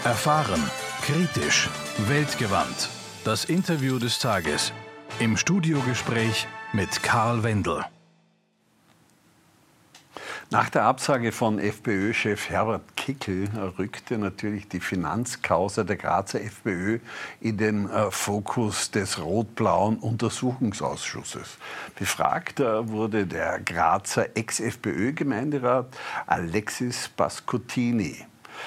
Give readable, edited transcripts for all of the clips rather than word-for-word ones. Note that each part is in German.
Erfahren, kritisch, weltgewandt. Das Interview des Tages. Im Studiogespräch mit Karl Wendel. Nach der Absage von FPÖ-Chef Herbert Kickl rückte natürlich die Finanzkausa der Grazer FPÖ in den Fokus des rot-blauen Untersuchungsausschusses. Befragt wurde der Grazer Ex-FPÖ-Gemeinderat Alexis Pascottini.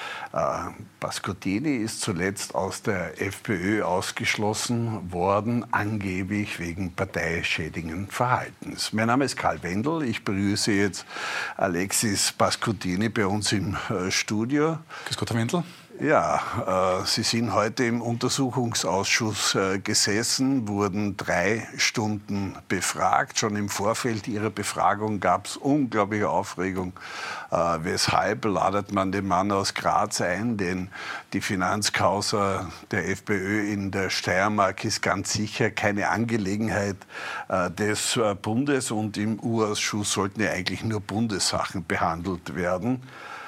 Pascottini ist zuletzt aus der FPÖ ausgeschlossen worden, angeblich wegen parteischädigenden Verhaltens. Mein Name ist Karl Wendel. Ich begrüße jetzt Alexis Pascottini bei uns im Studio. Grüß Gott, Herr Wendel. Ja, Sie sind heute im Untersuchungsausschuss gesessen, wurden 3 Stunden befragt. Schon im Vorfeld Ihrer Befragung gab es unglaubliche Aufregung. Weshalb ladet man den Mann aus Graz ein? Denn die Finanzkausa der FPÖ in der Steiermark ist ganz sicher keine Angelegenheit des Bundes. Und im U-Ausschuss sollten ja eigentlich nur Bundessachen behandelt werden.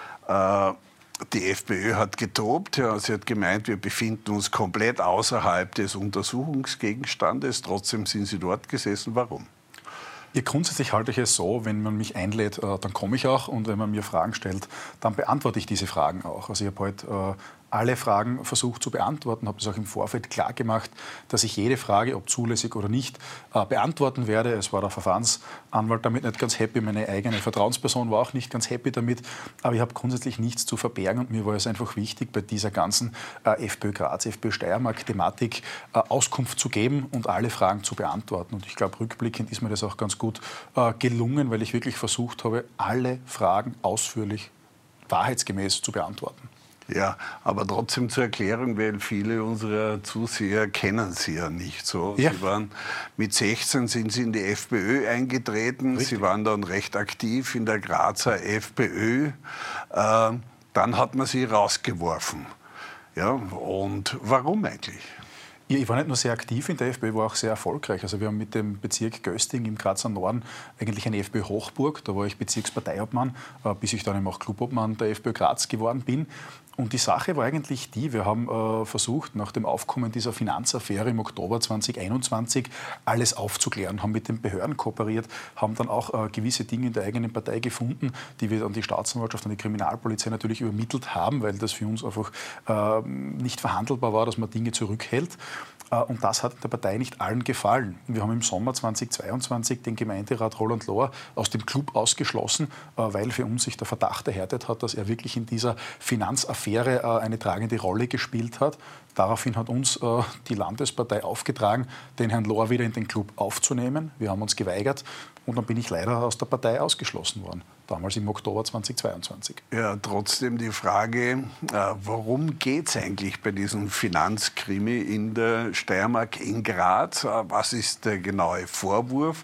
Die FPÖ hat getobt, ja, sie hat gemeint, wir befinden uns komplett außerhalb des Untersuchungsgegenstandes. Trotzdem sind sie dort gesessen. Warum? Ja, grundsätzlich halte ich es so, wenn man mich einlädt, dann komme ich auch. Und wenn man mir Fragen stellt, dann beantworte ich diese Fragen auch. Also ich habe heute alle Fragen versucht zu beantworten, habe das auch im Vorfeld klar gemacht, dass ich jede Frage, ob zulässig oder nicht, beantworten werde. Es war der Verfahrensanwalt damit nicht ganz happy, meine eigene Vertrauensperson war auch nicht ganz happy damit, aber ich habe grundsätzlich nichts zu verbergen und mir war es einfach wichtig, bei dieser ganzen FPÖ Graz, FPÖ Steiermark-Thematik Auskunft zu geben und alle Fragen zu beantworten. Und ich glaube, rückblickend ist mir das auch ganz gut gelungen, weil ich wirklich versucht habe, alle Fragen ausführlich, wahrheitsgemäß zu beantworten. Ja, aber trotzdem zur Erklärung, weil viele unserer Zuseher kennen Sie ja nicht so. Ja. Sie waren mit 16 sind Sie in die FPÖ eingetreten. Richtig. Sie waren dann recht aktiv in der Grazer FPÖ. Dann hat man Sie rausgeworfen. Ja, und warum eigentlich? Ja, ich war nicht nur sehr aktiv in der FPÖ, ich war auch sehr erfolgreich. Also wir haben mit dem Bezirk Gösting im Grazer Norden eigentlich eine FPÖ-Hochburg. Da war ich Bezirksparteiobmann, bis ich dann eben auch Clubobmann der FPÖ Graz geworden bin. Und die Sache war eigentlich die, wir haben versucht, nach dem Aufkommen dieser Finanzaffäre im Oktober 2021 alles aufzuklären, haben mit den Behörden kooperiert, haben dann auch gewisse Dinge in der eigenen Partei gefunden, die wir an die Staatsanwaltschaft, an die Kriminalpolizei natürlich übermittelt haben, weil das für uns einfach nicht verhandelbar war, dass man Dinge zurückhält. Und das hat der Partei nicht allen gefallen. Wir haben im Sommer 2022 den Gemeinderat Roland Lohr aus dem Club ausgeschlossen, weil für uns sich der Verdacht erhärtet hat, dass er wirklich in dieser Finanzaffäre eine tragende Rolle gespielt hat. Daraufhin hat uns die Landespartei aufgetragen, den Herrn Lohr wieder in den Club aufzunehmen. Wir haben uns geweigert und dann bin ich leider aus der Partei ausgeschlossen worden. Damals im Oktober 2022. Ja, trotzdem die Frage, worum geht es eigentlich bei diesem Finanzkrimi in der Steiermark in Graz? Was ist der genaue Vorwurf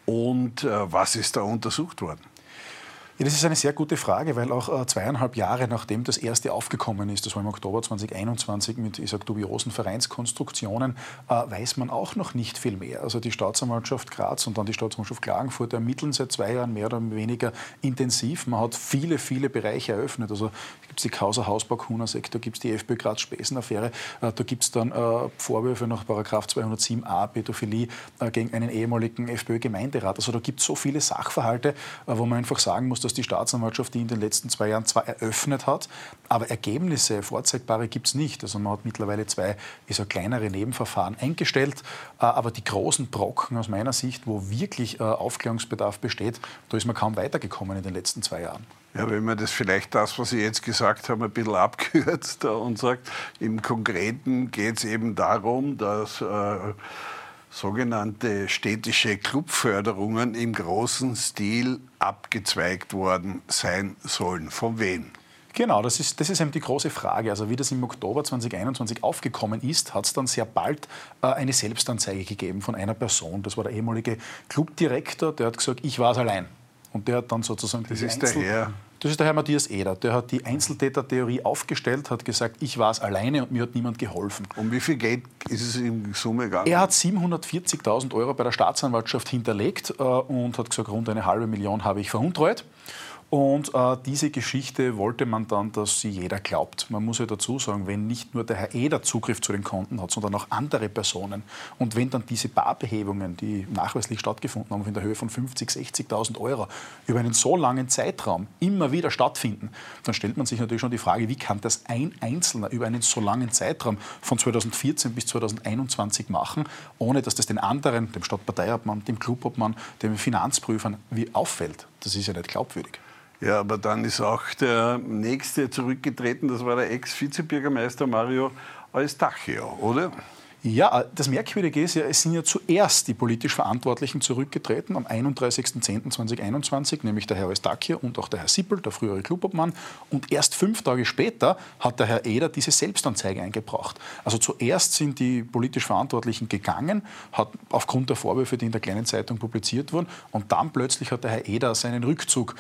und was ist da untersucht worden? Ja, das ist eine sehr gute Frage, weil auch 2,5 Jahre nachdem das erste aufgekommen ist, das war im Oktober 2021 mit, ich sag, dubiosen Vereinskonstruktionen, weiß man auch noch nicht viel mehr. Also die Staatsanwaltschaft Graz und dann die Staatsanwaltschaft Klagenfurt ermitteln seit 2 Jahren mehr oder weniger intensiv. Man hat viele, viele Bereiche eröffnet. Also gibt es die Causa Hausbau-Kuna-Sektor, da gibt es die FPÖ Graz-Spesen-Affäre, da gibt es dann Vorwürfe nach § 207a Pädophilie gegen einen ehemaligen FPÖ-Gemeinderat. Also da gibt es so viele Sachverhalte, wo man einfach sagen muss, dass die Staatsanwaltschaft die in den letzten 2 Jahren zwar eröffnet hat, aber Ergebnisse, vorzeigbare gibt es nicht. Also man hat mittlerweile 2 kleinere Nebenverfahren eingestellt, aber die großen Brocken aus meiner Sicht, wo wirklich Aufklärungsbedarf besteht, da ist man kaum weitergekommen in den letzten 2 Jahren. Ja, wenn man das vielleicht das, was Sie jetzt gesagt haben, ein bisschen abkürzt und sagt, im Konkreten geht es eben darum, dass sogenannte städtische Clubförderungen im großen Stil abgezweigt worden sein sollen. Von wem? Genau, das ist eben die große Frage. Also wie das im Oktober 2021 aufgekommen ist, hat es dann sehr bald eine Selbstanzeige gegeben von einer Person. Das war der ehemalige Clubdirektor, der hat gesagt, ich war es allein. Und der hat dann sozusagen Das ist der Herr Matthias Eder. Der hat die Einzeltätertheorie aufgestellt, hat gesagt, ich war es alleine und mir hat niemand geholfen. Um wie viel Geld ist es in Summe gegangen? Er hat 740.000 € bei der Staatsanwaltschaft hinterlegt und hat gesagt, rund 500.000 habe ich veruntreut. Und diese Geschichte wollte man dann, dass sie jeder glaubt. Man muss ja dazu sagen, wenn nicht nur der Herr Eder Zugriff zu den Konten hat, sondern auch andere Personen und wenn dann diese Barbehebungen, die nachweislich stattgefunden haben, in der Höhe von 50.000, 60.000 Euro über einen so langen Zeitraum immer wieder stattfinden, dann stellt man sich natürlich schon die Frage, wie kann das ein Einzelner über einen so langen Zeitraum von 2014 bis 2021 machen, ohne dass das den anderen, dem Stadtparteiobmann, dem Clubobmann, den Finanzprüfern, wie auffällt. Das ist ja nicht glaubwürdig. Ja, aber dann ist auch der Nächste zurückgetreten, das war der Ex-Vizebürgermeister Mario Eustachio, oder? Ja, das Merkwürdige ist ja, es sind ja zuerst die politisch Verantwortlichen zurückgetreten am 31.10.2021, nämlich der Herr Eustachio und auch der Herr Sippel, der frühere Clubobmann. Und erst 5 Tage später hat der Herr Eder diese Selbstanzeige eingebracht. Also zuerst sind die politisch Verantwortlichen gegangen, hat aufgrund der Vorwürfe, die in der Kleinen Zeitung publiziert wurden, und dann plötzlich hat der Herr Eder seinen Rückzug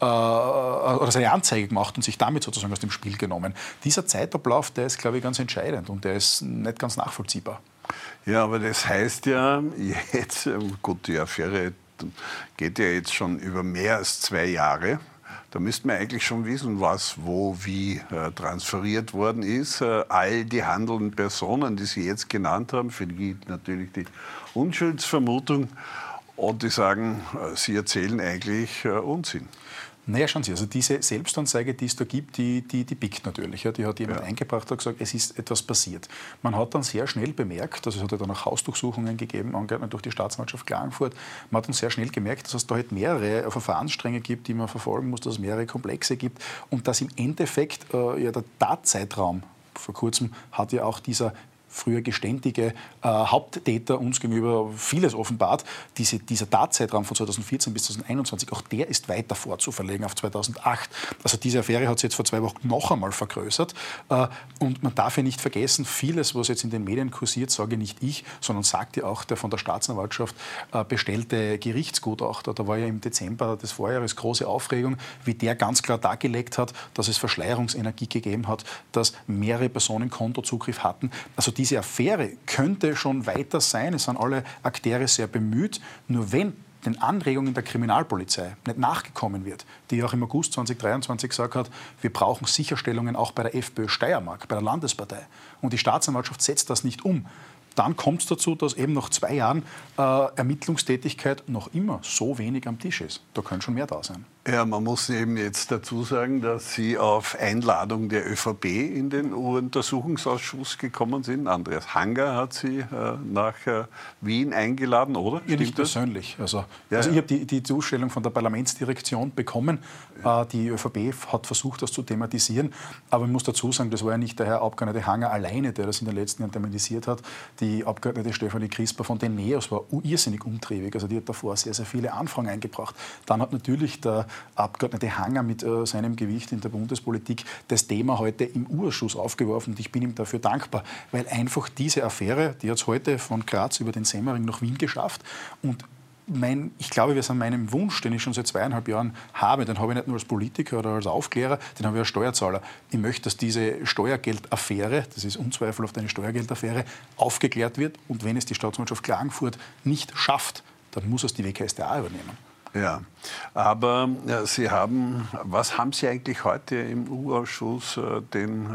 oder seine Anzeige gemacht und sich damit sozusagen aus dem Spiel genommen. Dieser Zeitablauf, der ist, glaube ich, ganz entscheidend und der ist nicht ganz nachvollziehbar. Ja, aber das heißt ja jetzt, gut, die Affäre geht ja jetzt schon über mehr als 2 Jahre. Da müsste man eigentlich schon wissen, was, wo, wie transferiert worden ist. All die handelnden Personen, die Sie jetzt genannt haben, für die gilt natürlich die Unschuldsvermutung. Und die sagen, sie erzählen eigentlich Unsinn. Naja, schauen Sie, also diese Selbstanzeige, die es da gibt, die biegt natürlich. Ja. Die hat jemand eingebracht und gesagt, es ist etwas passiert. Man hat dann sehr schnell bemerkt, also es hat ja dann auch Hausdurchsuchungen gegeben, angeordnet durch die Staatsanwaltschaft Klagenfurt. Man hat dann sehr schnell gemerkt, dass es da halt mehrere Verfahrensstränge gibt, die man verfolgen muss, dass es mehrere Komplexe gibt und dass im Endeffekt ja, der Tatzeitraum, vor kurzem hat ja auch dieser früher geständige Haupttäter uns gegenüber vieles offenbart. Dieser Tatzeitraum von 2014 bis 2021, auch der ist weiter vorzuverlegen auf 2008. Also diese Affäre hat sich jetzt vor 2 Wochen noch einmal vergrößert. Und man darf ja nicht vergessen, vieles, was jetzt in den Medien kursiert, sage nicht ich, sondern sagt ja auch der von der Staatsanwaltschaft bestellte Gerichtsgutachter. Da war ja im Dezember des Vorjahres große Aufregung, wie der ganz klar dargelegt hat, dass es Verschleierungsenergie gegeben hat, dass mehrere Personen Kontozugriff hatten. Also diese Affäre könnte schon weiter sein. Es sind alle Akteure sehr bemüht. Nur wenn den Anregungen der Kriminalpolizei nicht nachgekommen wird, die auch im August 2023 gesagt hat, wir brauchen Sicherstellungen auch bei der FPÖ Steiermark, bei der Landespartei. Und die Staatsanwaltschaft setzt das nicht um. Dann kommt es dazu, dass eben nach 2 Jahren Ermittlungstätigkeit noch immer so wenig am Tisch ist. Da könnte schon mehr da sein. Ja, man muss eben jetzt dazu sagen, dass Sie auf Einladung der ÖVP in den Untersuchungsausschuss gekommen sind. Andreas Hanger hat Sie nach Wien eingeladen, oder? Ja, nicht persönlich. Also ich habe die Zustellung von der Parlamentsdirektion bekommen. Die ÖVP hat versucht, das zu thematisieren. Aber ich muss dazu sagen, das war ja nicht der Herr Abgeordnete Hanger alleine, der das in den letzten Jahren thematisiert hat. Die Abgeordnete Stefanie Crisper von den NEOS war irrsinnig umtriebig. Also die hat davor sehr, sehr viele Anfragen eingebracht. Dann hat natürlich der Abgeordnete Hanger mit seinem Gewicht in der Bundespolitik das Thema heute im Urschuss aufgeworfen. Und ich bin ihm dafür dankbar, weil einfach diese Affäre, die hat es heute von Graz über den Semmering nach Wien geschafft. Und ich glaube, wir sind meinem Wunsch, den ich schon seit 2,5 Jahren habe, den habe ich nicht nur als Politiker oder als Aufklärer, den habe ich als Steuerzahler. Ich möchte, dass diese Steuergeldaffäre, das ist unzweifelhaft eine Steuergeldaffäre, aufgeklärt wird. Und wenn es die Staatsanwaltschaft Klagenfurt nicht schafft, dann muss es die WKStA übernehmen. Ja, aber was haben Sie eigentlich heute im U-Ausschuss den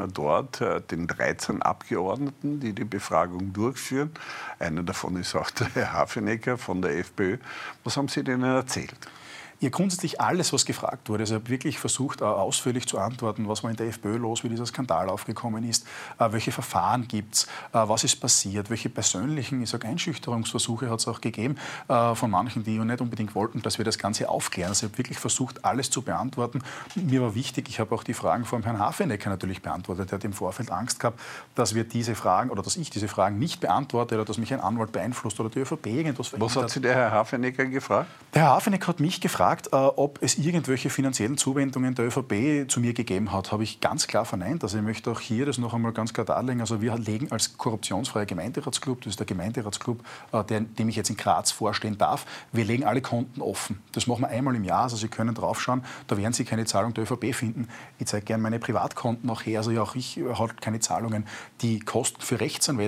13 Abgeordneten, die die Befragung durchführen? Einer davon ist auch der Herr Hafenecker von der FPÖ. Was haben Sie denen erzählt? Ja, grundsätzlich alles, was gefragt wurde. Also ich habe wirklich versucht, ausführlich zu antworten, was war in der FPÖ los, wie dieser Skandal aufgekommen ist, welche Verfahren gibt es, was ist passiert, welche persönlichen, Einschüchterungsversuche hat es auch gegeben von manchen, die nicht unbedingt wollten, dass wir das Ganze aufklären. Also ich habe wirklich versucht, alles zu beantworten. Mir war wichtig, ich habe auch die Fragen vom Herrn Hafenecker natürlich beantwortet. Er hat im Vorfeld Angst gehabt, dass wir diese Fragen oder dass ich diese Fragen nicht beantworte oder dass mich ein Anwalt beeinflusst oder die ÖVP irgendwas verhindert. Was hat Sie der Herr Hafenecker gefragt? Der Herr Hafenecker hat mich gefragt, ob es irgendwelche finanziellen Zuwendungen der ÖVP zu mir gegeben hat, habe ich ganz klar verneint. Also ich möchte auch hier das noch einmal ganz klar darlegen. Also wir legen als korruptionsfreier Gemeinderatsclub, das ist der Gemeinderatsclub, dem ich jetzt in Graz vorstehen darf, wir legen alle Konten offen. Das machen wir einmal im Jahr, also Sie können draufschauen, da werden Sie keine Zahlung der ÖVP finden. Ich zeige gerne meine Privatkonten auch her, also auch ich habe keine Zahlungen. Die Kosten für Rechtsanwälte,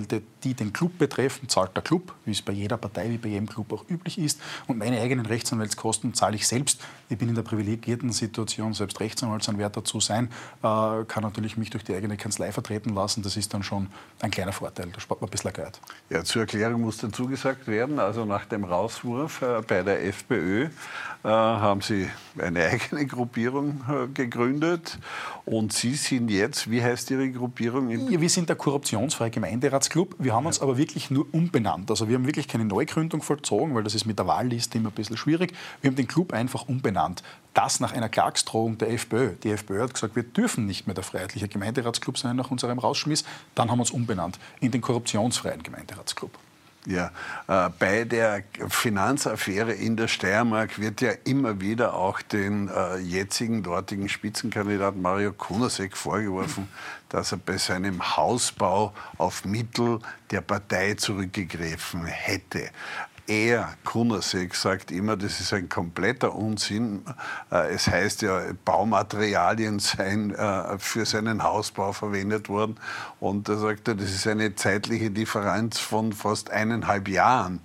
die den Club betreffen, zahlt der Club, wie es bei jeder Partei, wie bei jedem Club auch üblich ist. Und meine eigenen Rechtsanwaltskosten zahle ich selbst. Ich bin in der privilegierten Situation, selbst Rechtsanwaltsanwärter zu sein, kann natürlich mich durch die eigene Kanzlei vertreten lassen. Das ist dann schon ein kleiner Vorteil. Da spart man ein bisschen Geld. Ja, zur Erklärung muss dazu gesagt werden, also nach dem Rauswurf bei der FPÖ haben Sie eine eigene Gruppierung gegründet. Und Sie sind jetzt, wie heißt Ihre Gruppierung? Wir sind der korruptionsfreie Gemeinderatsclub. Wir haben uns aber wirklich nur umbenannt. Also wir haben wirklich keine Neugründung vollzogen, weil das ist mit der Wahlliste immer ein bisschen schwierig. Wir haben den Club einfach umbenannt. Das nach einer Klagsdrohung der FPÖ. Die FPÖ hat gesagt, wir dürfen nicht mehr der Freiheitliche Gemeinderatsclub sein nach unserem Rausschmiss. Dann haben wir uns umbenannt in den korruptionsfreien Gemeinderatsclub. Ja, bei der Finanzaffäre in der Steiermark wird ja immer wieder auch den jetzigen dortigen Spitzenkandidaten Mario Kunasek vorgeworfen, dass er bei seinem Hausbau auf Mittel der Partei zurückgegriffen hätte. Er, Kunasek, sagt immer, das ist ein kompletter Unsinn. Es heißt ja, Baumaterialien seien für seinen Hausbau verwendet worden. Und da sagt er, das ist eine zeitliche Differenz von fast 1,5 Jahren,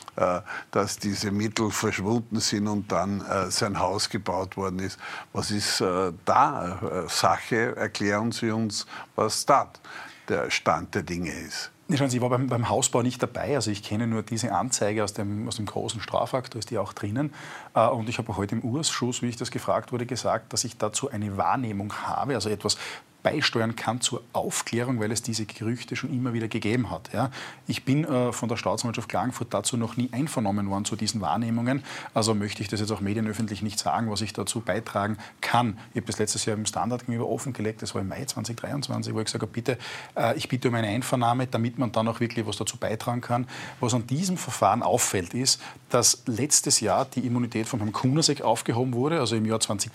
dass diese Mittel verschwunden sind und dann sein Haus gebaut worden ist. Was ist da Sache? Erklären Sie uns, was da der Stand der Dinge ist. Schauen Sie, ich war beim Hausbau nicht dabei, also ich kenne nur diese Anzeige aus dem großen Strafakt, da ist die auch drinnen. Und ich habe auch heute im Ausschuss, wie ich das gefragt wurde, gesagt, dass ich dazu eine Wahrnehmung habe, also etwas beisteuern kann zur Aufklärung, weil es diese Gerüchte schon immer wieder gegeben hat. Ja. Ich bin von der Staatsanwaltschaft Klagenfurt dazu noch nie einvernommen worden zu diesen Wahrnehmungen. Also möchte ich das jetzt auch medienöffentlich nicht sagen, was ich dazu beitragen kann. Ich habe das letztes Jahr im Standard gegenüber offengelegt, das war im Mai 2023, wo ich gesagt habe, bitte, ich bitte um eine Einvernahme, damit man dann auch wirklich was dazu beitragen kann. Was an diesem Verfahren auffällt, ist, dass letztes Jahr die Immunität von Herrn Kunasek aufgehoben wurde, also im Jahr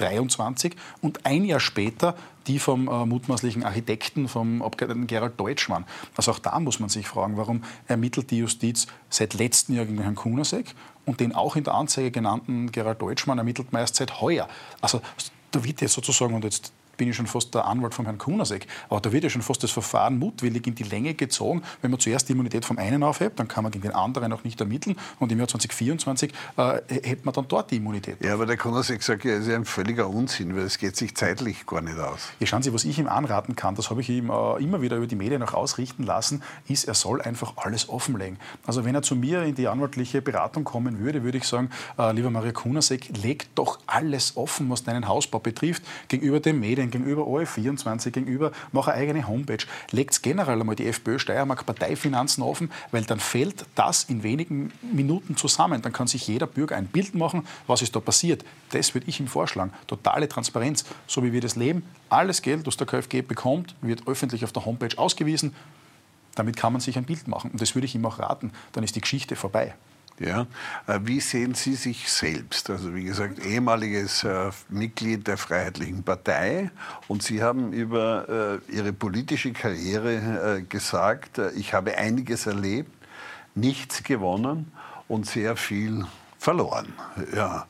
2023, und ein Jahr später die vom mutmaßlichen Architekten, vom Abgeordneten Gerald Deutschmann. Also auch da muss man sich fragen, warum ermittelt die Justiz seit letztem Jahr gegen Herrn Kunasek und den auch in der Anzeige genannten Gerald Deutschmann ermittelt man erst seit heuer. Also da wird jetzt sozusagen, und jetzt bin ich schon fast der Anwalt von Herrn Kunasek, aber da wird ja schon fast das Verfahren mutwillig in die Länge gezogen. Wenn man zuerst die Immunität vom einen aufhebt, dann kann man gegen den anderen auch nicht ermitteln und im Jahr 2024 hebt man dann dort die Immunität. Ja, aber der Kunasek sagt ja, es ist ein völliger Unsinn, weil es geht sich zeitlich gar nicht aus. Ja, schauen Sie, was ich ihm anraten kann, das habe ich ihm immer wieder über die Medien auch ausrichten lassen, ist, er soll einfach alles offenlegen. Also wenn er zu mir in die anwaltliche Beratung kommen würde, würde ich sagen, lieber Mario Kunasek, leg doch alles offen, was deinen Hausbau betrifft, gegenüber den Medien, gegenüber ORF24, gegenüber, mach eine eigene Homepage. Legt generell einmal die FPÖ Steiermark Parteifinanzen offen, weil dann fällt das in wenigen Minuten zusammen. Dann kann sich jeder Bürger ein Bild machen, was ist da passiert. Das würde ich ihm vorschlagen. Totale Transparenz, so wie wir das leben. Alles Geld, das der KfG bekommt, wird öffentlich auf der Homepage ausgewiesen. Damit kann man sich ein Bild machen. Und das würde ich ihm auch raten. Dann ist die Geschichte vorbei. Ja. Wie sehen Sie sich selbst? Also wie gesagt, ehemaliges Mitglied der Freiheitlichen Partei, und Sie haben über Ihre politische Karriere gesagt, ich habe einiges erlebt, nichts gewonnen und sehr viel verloren. Ja.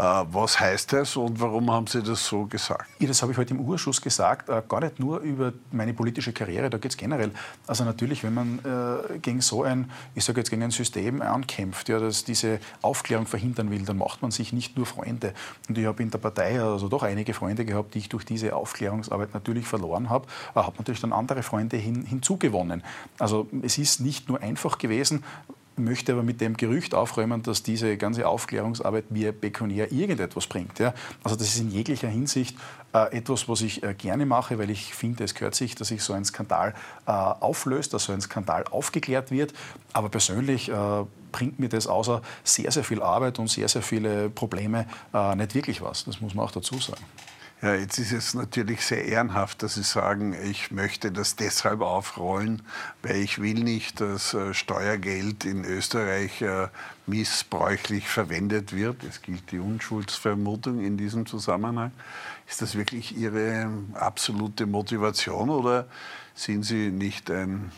Was heißt das und warum haben Sie das so gesagt? Ja, das habe ich heute im Ausschuss gesagt, gar nicht nur über meine politische Karriere, da geht es generell. Also natürlich, wenn man gegen so ein, ich sage jetzt gegen ein System ankämpft, ja, das diese Aufklärung verhindern will, dann macht man sich nicht nur Freunde. Und ich habe in der Partei also doch einige Freunde gehabt, die ich durch diese Aufklärungsarbeit natürlich verloren habe, habe natürlich dann andere Freunde hinzugewonnen. Also es ist nicht nur einfach gewesen, möchte aber mit dem Gerücht aufräumen, dass diese ganze Aufklärungsarbeit mir pekuniär irgendetwas bringt. Ja. Also das ist in jeglicher Hinsicht etwas, was ich gerne mache, weil ich finde, es gehört sich, dass sich so ein Skandal auflöst, dass so ein Skandal aufgeklärt wird. Aber persönlich bringt mir das außer sehr, sehr viel Arbeit und sehr, sehr viele Probleme nicht wirklich was. Das muss man auch dazu sagen. Ja, jetzt ist es natürlich sehr ehrenhaft, dass Sie sagen, ich möchte das deshalb aufrollen, weil ich will nicht, dass Steuergeld in Österreich missbräuchlich verwendet wird. Es gilt die Unschuldsvermutung in diesem Zusammenhang. Ist das wirklich Ihre absolute Motivation oder sind Sie nicht ein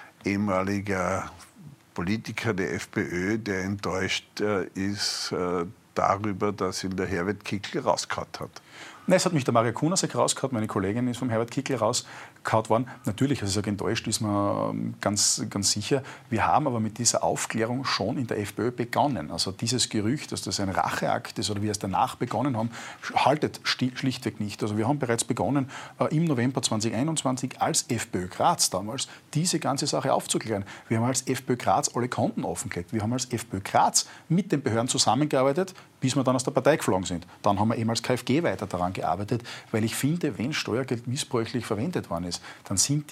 ehemaliger Politiker der FPÖ, der enttäuscht ist darüber, dass ihn der Herbert Kickl rausgehauen hat? Nein, es hat mich der Mario Kunasek rausgehauen, meine Kollegin ist vom Herbert Kickl rausgehauen worden. Natürlich, also ich sage, enttäuscht ist man ganz sicher. Wir haben aber mit dieser Aufklärung schon in der FPÖ begonnen. Also dieses Gerücht, dass das ein Racheakt ist oder wir es danach begonnen haben, haltet schlichtweg nicht. Also wir haben bereits begonnen, im November 2021 als FPÖ Graz damals diese ganze Sache aufzuklären. Wir haben als FPÖ Graz alle Konten offengelegt. Wir haben als FPÖ Graz mit den Behörden zusammengearbeitet, bis wir dann aus der Partei geflogen sind. Dann haben wir eben als KfG weiter daran gearbeitet, weil ich finde, wenn Steuergeld missbräuchlich verwendet worden ist, dann sind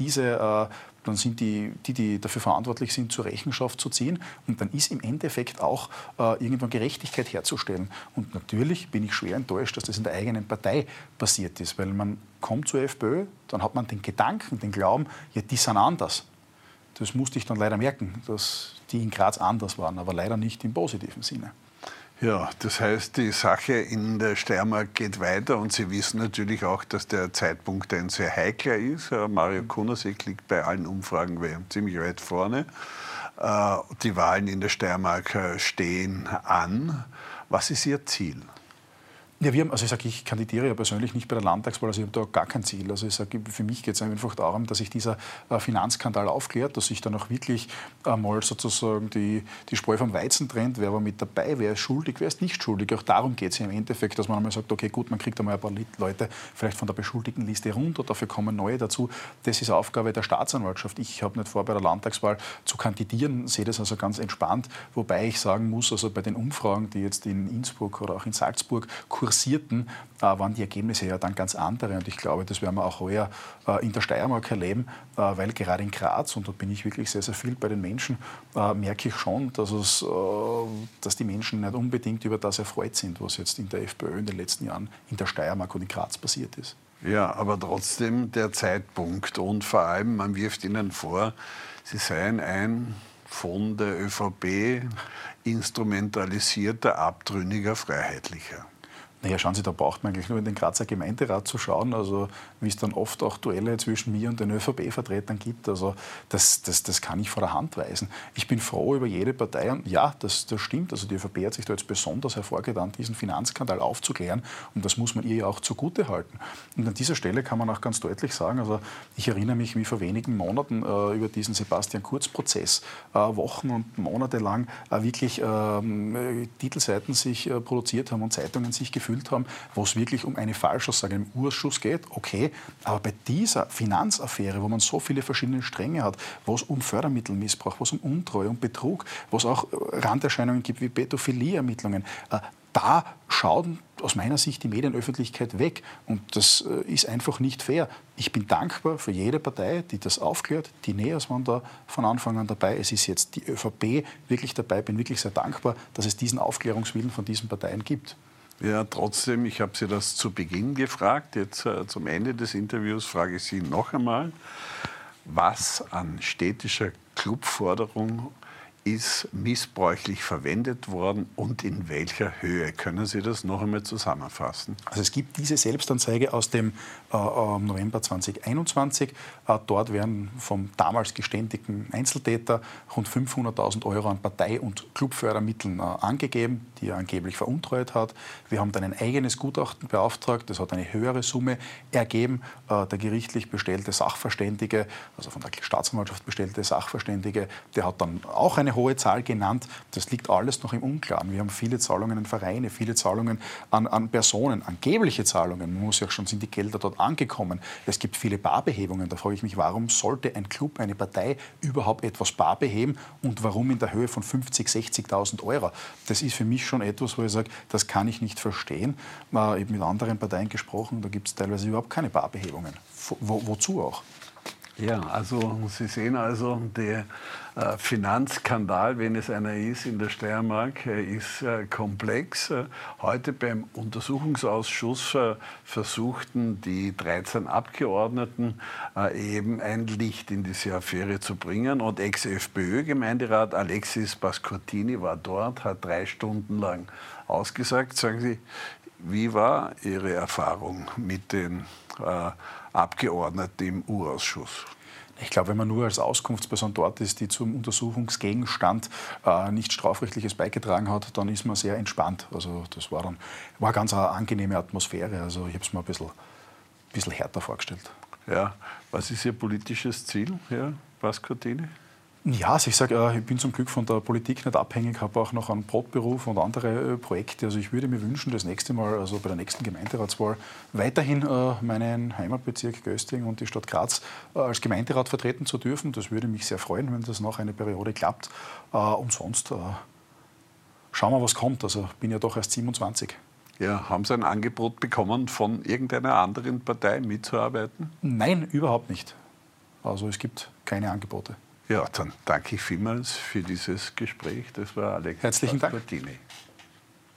die dafür verantwortlich sind, zur Rechenschaft zu ziehen. Und dann ist im Endeffekt auch irgendwann Gerechtigkeit herzustellen. Und natürlich bin ich schwer enttäuscht, dass das in der eigenen Partei passiert ist, weil man kommt zur FPÖ, dann hat man den Gedanken, den Glauben, ja, die sind anders. Das musste ich dann leider merken, dass die in Graz anders waren, aber leider nicht im positiven Sinne. Ja, das heißt, die Sache in der Steiermark geht weiter und Sie wissen natürlich auch, dass der Zeitpunkt ein sehr heikler ist. Mario Kunasek liegt bei allen Umfragen ziemlich weit vorne. Die Wahlen in der Steiermark stehen an. Was ist Ihr Ziel? Ja, ich kandidiere ja persönlich nicht bei der Landtagswahl, also ich habe da gar kein Ziel. Also ich sage, für mich geht es einfach darum, dass sich dieser Finanzskandal aufklärt, dass sich dann auch wirklich mal sozusagen die Spreu vom Weizen trennt, wer war mit dabei, wer ist schuldig, wer ist nicht schuldig. Auch darum geht es ja im Endeffekt, dass man einmal sagt, okay, gut, man kriegt einmal ein paar Leute vielleicht von der Beschuldigtenliste runter, dafür kommen neue dazu. Das ist Aufgabe der Staatsanwaltschaft. Ich habe nicht vor, bei der Landtagswahl zu kandidieren, sehe das also ganz entspannt, wobei ich sagen muss, also bei den Umfragen, die jetzt in Innsbruck oder auch in Salzburg kursierten, waren die Ergebnisse ja dann ganz andere. Und ich glaube, das werden wir auch heuer in der Steiermark erleben, weil gerade in Graz, und da bin ich wirklich sehr, sehr viel bei den Menschen, merke ich schon, dass die Menschen nicht unbedingt über das erfreut sind, was jetzt in der FPÖ in den letzten Jahren in der Steiermark und in Graz passiert ist. Ja, aber trotzdem der Zeitpunkt und vor allem, man wirft Ihnen vor, Sie seien ein von der ÖVP instrumentalisierter, abtrünniger Freiheitlicher. Naja, schauen Sie, da braucht man eigentlich nur in den Grazer Gemeinderat zu schauen, also wie es dann oft auch Duelle zwischen mir und den ÖVP-Vertretern gibt. Also das kann ich vor der Hand weisen. Ich bin froh über jede Partei und ja, das stimmt. Also die ÖVP hat sich da jetzt besonders hervorgetan, diesen Finanzskandal aufzuklären und das muss man ihr ja auch zugutehalten. Und an dieser Stelle kann man auch ganz deutlich sagen, also ich erinnere mich, wie vor wenigen Monaten über diesen Sebastian Kurz-Prozess Wochen und Monate lang wirklich Titelseiten sich produziert haben und Zeitungen sich gefüllt haben, wo es wirklich um eine Falschaussage im Urschuss geht, okay, aber bei dieser Finanzaffäre, wo man so viele verschiedene Stränge hat, wo es um Fördermittelmissbrauch, wo es um Untreue, um Betrug, wo es auch Randerscheinungen gibt wie Pädophilie-Ermittlungen, da schauen aus meiner Sicht die Medienöffentlichkeit weg und das ist einfach nicht fair. Ich bin dankbar für jede Partei, die das aufklärt. Die NEAS waren da von Anfang an dabei. Es ist jetzt die ÖVP wirklich dabei. Ich bin wirklich sehr dankbar, dass es diesen Aufklärungswillen von diesen Parteien gibt. Ja, trotzdem, ich habe Sie das zu Beginn gefragt. Jetzt zum Ende des Interviews frage ich Sie noch einmal, was an städtischer Clubforderung ist missbräuchlich verwendet worden und in welcher Höhe? Können Sie das noch einmal zusammenfassen? Also es gibt diese Selbstanzeige aus dem November 2021. Dort werden vom damals geständigten Einzeltäter rund 500.000 € an Partei- und Clubfördermitteln angegeben, die er angeblich veruntreut hat. Wir haben dann ein eigenes Gutachten beauftragt. Das hat eine höhere Summe ergeben. Der gerichtlich bestellte Sachverständige, also von der Staatsanwaltschaft bestellte Sachverständige, der hat dann auch eine hohe Zahl genannt. Das liegt alles noch im Unklaren. Wir haben viele Zahlungen an Vereine, viele Zahlungen an Personen, angebliche Zahlungen. Man muss ja auch schon, sind die Gelder dort angekommen. Es gibt viele Barbehebungen. Da frage ich mich, warum sollte ein Club, eine Partei überhaupt etwas bar beheben und warum in der Höhe von 50.000, 60.000 €? Das ist für mich schon etwas, wo ich sage, das kann ich nicht verstehen. Ich habe mit anderen Parteien gesprochen, da gibt es teilweise überhaupt keine Barbehebungen. Wozu auch? Ja, also Sie sehen also, der Finanzskandal, wenn es einer ist in der Steiermark, ist komplex. Heute beim Untersuchungsausschuss versuchten die 13 Abgeordneten eben ein Licht in diese Affäre zu bringen. Und Ex-FPÖ-Gemeinderat Alexis Pasquantini war dort, hat 3 Stunden lang ausgesagt. Sagen Sie, wie war Ihre Erfahrung mit den Abgeordneten im U-Ausschuss? Ich glaube, wenn man nur als Auskunftsperson dort ist, die zum Untersuchungsgegenstand nichts Strafrechtliches beigetragen hat, dann ist man sehr entspannt. Also das war ganz eine angenehme Atmosphäre. Also ich habe es mir ein bisschen härter vorgestellt. Ja. Was ist Ihr politisches Ziel, Herr Pasquantini? Ja, also ich sage, ich bin zum Glück von der Politik nicht abhängig, habe auch noch einen Brotberuf und andere Projekte. Also ich würde mir wünschen, das nächste Mal, also bei der nächsten Gemeinderatswahl, weiterhin meinen Heimatbezirk Gösting und die Stadt Graz als Gemeinderat vertreten zu dürfen. Das würde mich sehr freuen, wenn das noch eine Periode klappt. Und sonst schauen wir, was kommt. Also ich bin ja doch erst 27. Ja, haben Sie ein Angebot bekommen, von irgendeiner anderen Partei mitzuarbeiten? Nein, überhaupt nicht. Also es gibt keine Angebote. Ja, dann danke ich vielmals für dieses Gespräch. Das war Alex Herzlichen Dank. Pasquantini.